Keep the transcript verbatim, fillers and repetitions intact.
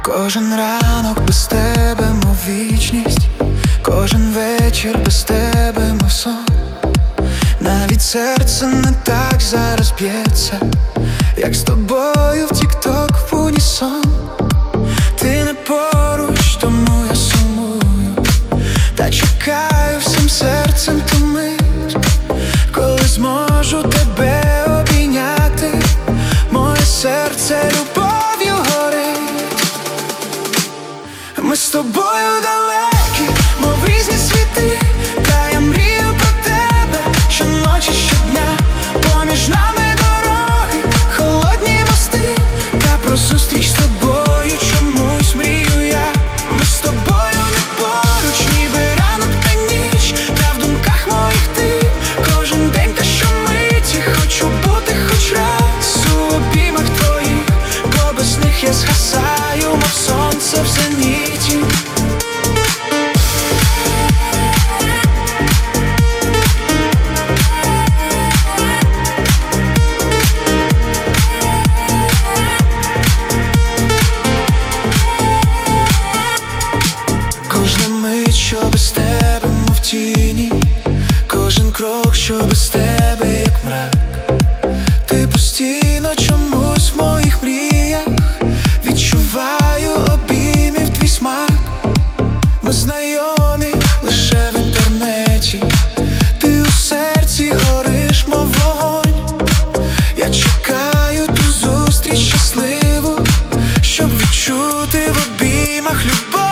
Кожен ранок без тебе, мов вічність, кожен вечір без тебе, мов сон. Навіть серце не так зараз б'ється, як з тобою в тік-ток в унісон. Ти не поруч, тому я сумую, та чекаю всім серцем ту мить, коли зможу тебе обійняти. Моє серце любов'ю горить. Ми з тобою далекі, мов різні світи, та я мрію про тебе щоночі, щодня. Поміж нами дороги, холодні мости, та про зустріч з тобою чомусь мрію я. Ми з тобою не поруч, ніби ранок та ніч, та в думках моїх ти кожен день та щомиті. Хочу бути хоч раз у обіймах твоїх, бо без них я згасаю, мов сонце в зеніті. Кожна мить, що без тебе, мов тіні, кожен крок, що без тебе, як мрак. Ти постійно чомусь в моїх мріях, відчуваю обіймів твій смак. Ми знайомі лише в інтернеті, ти у серці гориш, мов вогонь. Я чекаю ту зустріч щасливу, щоб відчути в обіймах любов.